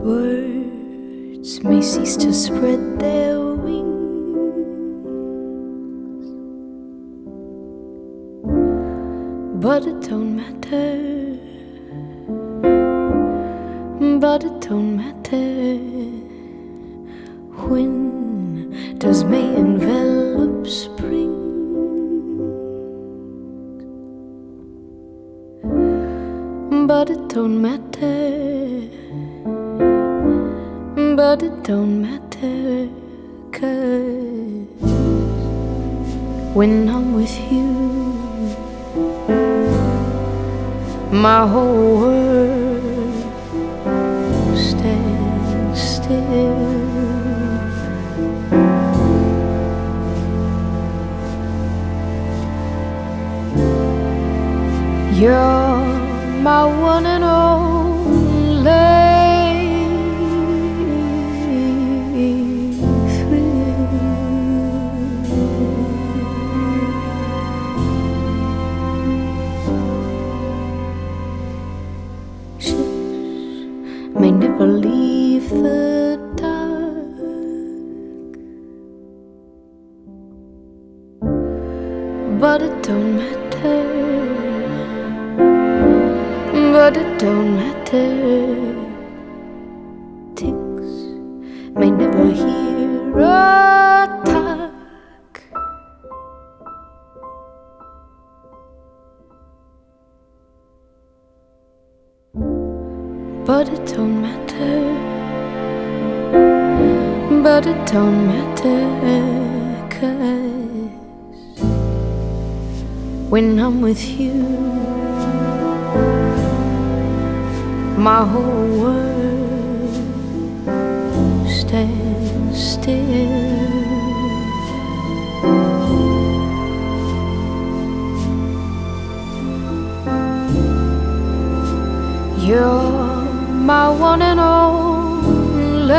Words may cease to spread their wings, but it don't matter, but it don't matter. When does May envelop spring? But it don't matter, but it don't matter, 'cause when I'm with you, my whole world stands still. You're my one and only thrill. Ships may never leave the dark, but it don't matter, but it don't matter. Ticks may never hear a talk, but it don't matter, but it don't matter, 'cause when I'm with you, my whole world stands still. You're my one and only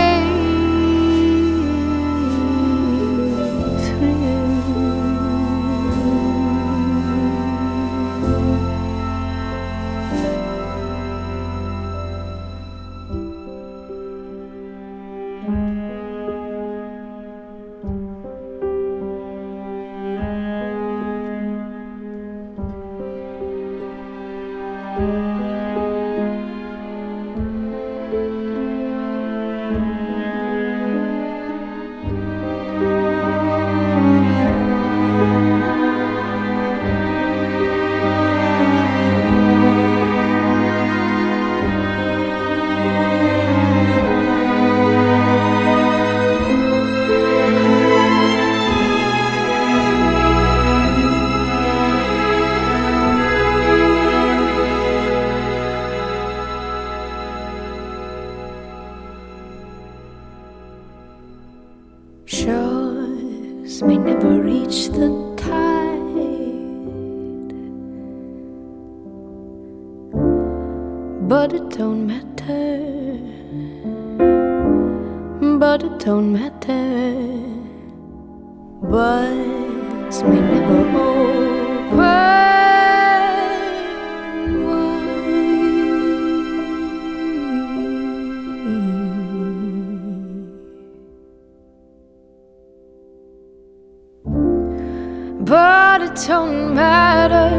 thrill. Shores may never reach the tide, but it don't matter, but it don't matter. Words may never open wide, but it don't matter,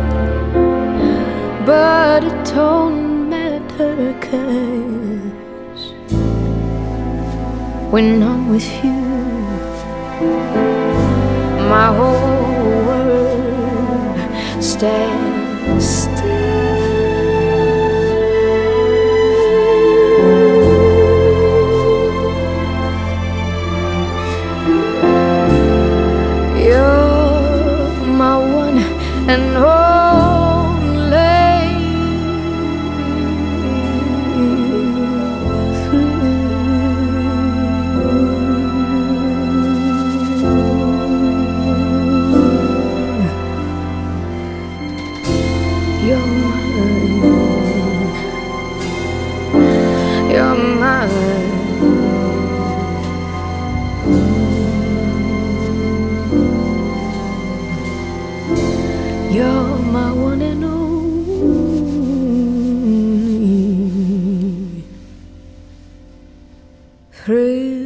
but it don't matter, 'cause when I'm with you, my whole world stands still. You're my one and only thrill. through